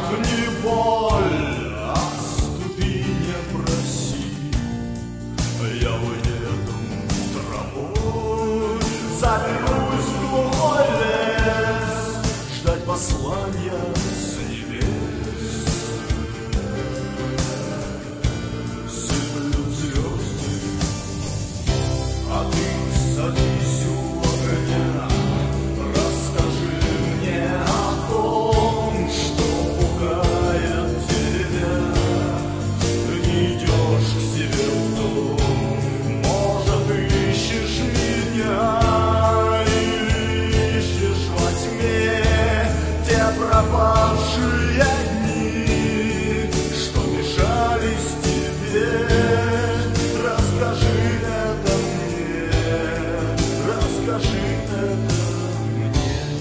не боль, отступи, не проси. Я уеду тропой, заберусь в глухой лес, ждать послания с небес. Сыплют звезды, а ты садись у огня. Расскажи мне о том, что пугает тебя. Ты не идешь к себе в дом, может, ищешь меня, или ищешь во тьме те пропавшие дни, что мешались тебе. Расскажи это мне, расскажи это мне.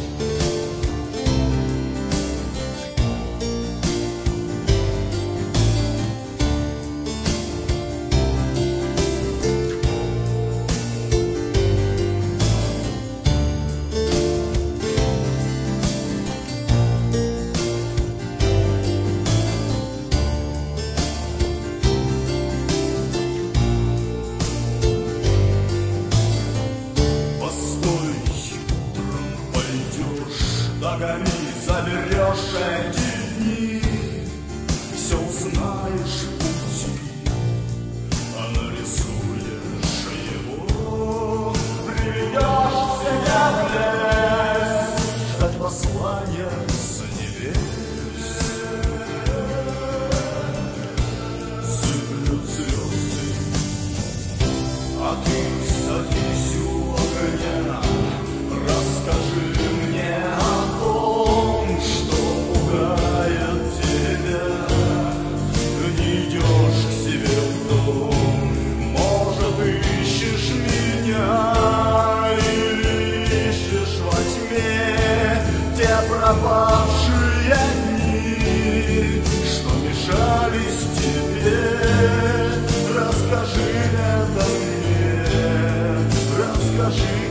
Постой, утром пойдешь, догори, заберешь эти дни, все узнаешь в пути, а нарисуешь его, приведешь себя в лес, ждать послания с небес. Сыплют звезды, а ты садись у огня. Расскажи мне о том, что пугает тебя. Ты не идешь к себе в дом, может, ищешь меня, или ищешь во тьме те пропавшие дни, что мешались тебе. Расскажи это мне, расскажи.